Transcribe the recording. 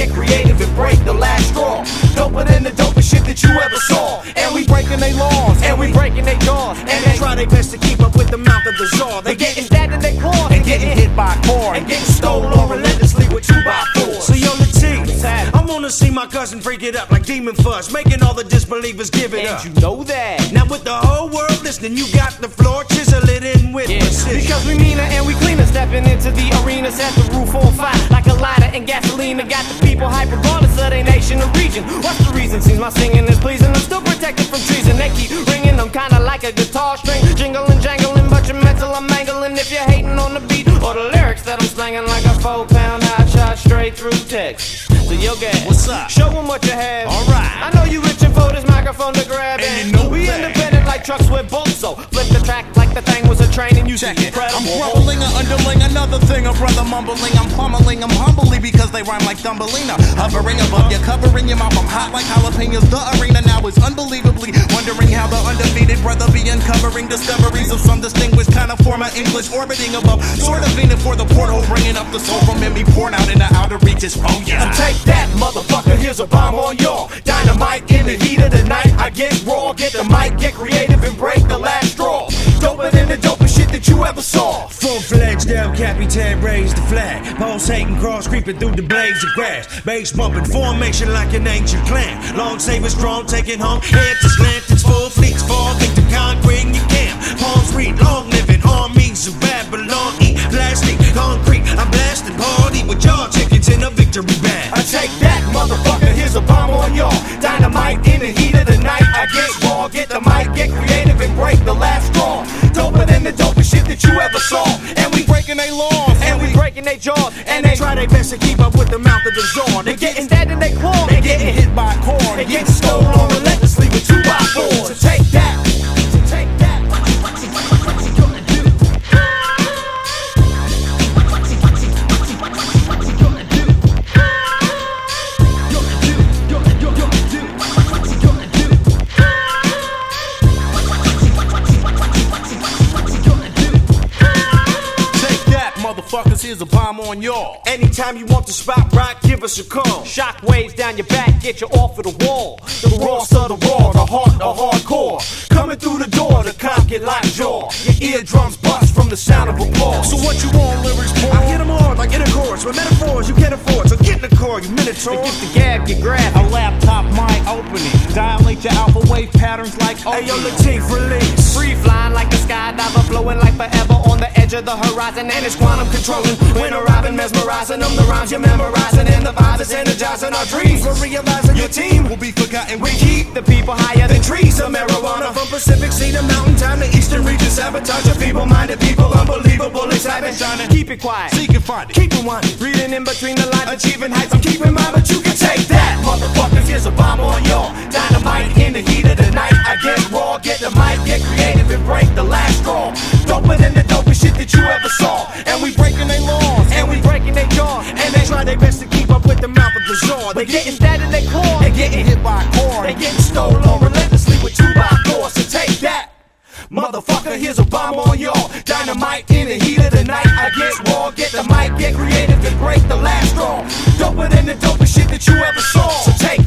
get creative and break the last straw. Doper than the dopest shit that you ever saw. And we breaking their laws, and we breaking their jaws, and they try their best to keep up with the mouth of the czar. They getting stabbed in their claws, and getting hit by a car, and getting stolen on relentlessly with 2x4. So yo, the T, I wanna see my cousin freak it up like Demon Fuzz, making all the disbelievers give it up. And you know that. Now with the whole world listening, you got the floor, chisel it in with precision. Because we meaner and we cleaner, stepping into the arena, set the roof on fire like a lighter and gasoline. Got the people hype regardless of their nation or region. What's the reason? Seems my singing is pleasing. I'm still protected from treason. They keep ringing, I'm kinda like a guitar string, jingling, jangling, but your mental I'm mangling. If you're hating on the beat or the lyrics that I'm slanging like a 4-pound hot shot straight through Texas. So yo, gas, what's up? Show them what you have. Alright. I know you reaching for this microphone to grab it. And you know we that. independent like trucks with bolts, so flip the track like the thing was a train and you Check see it. incredible. I'm crawling or underling another thing, a brother mumbling. I'm pummeling, I'm humbly because they rhyme like Thumbelina. Hovering above you, covering your mouth. I'm hot like jalapenos. The arena now is unbelievably wondering how the undefeated brother be uncovering discoveries of some distinguished kind of form of English orbiting above. Sort of vening for the portal, bringing up the soul from me, pouring out in the outer reaches. Oh yeah. Take that, motherfucker, here's a bomb on y'all. Dynamite in the heat of the night. I get raw, get the mic, get creative and break the last straw. Doper than the dopest shit that you ever saw. Full-fledged El Capitan raised the flag. Pulsating, cross creeping through the blades of grass. Bass bumping, formation like an ancient clan. Long saber strong, taking home. Head to slant, it's full fleets. Fall victim concrete in your camp. Palms read, long living armies of Babylon. Eat plastic, concrete. I'm blasting party with y'all chickens in a victory band. I take that, motherfucker, here's a bomb on y'all. Dynamite in the heat of the night. I get raw, get the mic, get creative and break the last straw. Doper than the dopest shit that you ever saw. And we breaking their laws, and we breaking their jaws, and they Try their best to keep up with the mouth of the czar. they getting stabbed in their claws, they getting hit by a car, they getting stolen on relentlessly with 2x4s. So take that, so take that. What you gonna do? What you gonna do? Motherfuckers, here's a bomb on y'all. Anytime you want the spot right, give us a call. Shock waves down your back, get you off of the wall. The raw of the raw, the heart, the hardcore. Coming through the door, the cop get locked jaw. Your eardrums bust from the sound of applause. So what you want, lyrics, boy? I hit them hard like intercourse. With metaphors you can't afford, so get in the car, you minotaur. Get the gab, get grabbed. A laptop mic opening. Dilate your alpha wave patterns like Hey yo, opium. Latif, release. Free flying like a skydiver, flowing like forever on the edge of the horizon, and it's quantum controlling. When arriving, mesmerizing them, the rhymes you're memorizing, and the vibes is energizing our dreams. We're realizing your team Will be forgotten. we keep the people higher than trees of marijuana. From Pacific Sea to Mountain Time to Eastern region, sabotage your feeble-minded people, unbelievable excitement. Shining, keep it quiet, Seek and find it. Keep it winding. reading in between the lines, achieving heights. I'm keeping mine, but you can take that, motherfuckers. Here's a bomb on y'all. Dynamite in the heat of the night. I get raw, get the mic, get creative and break the last straw. Doper than the dopest shit that you ever saw. And we breaking their laws, and we breaking their jaws, and they Try their best to keep up with the mouth of the czar. they getting stabbed in their claws, they getting hit by a car. they getting stolen on relentlessly with 2x4s. So take that, motherfucker, here's a bomb on y'all. Dynamite in the heat of the night. I get raw, get the mic, get creative and break the last straw. Doper than the dopest shit that you ever saw. So take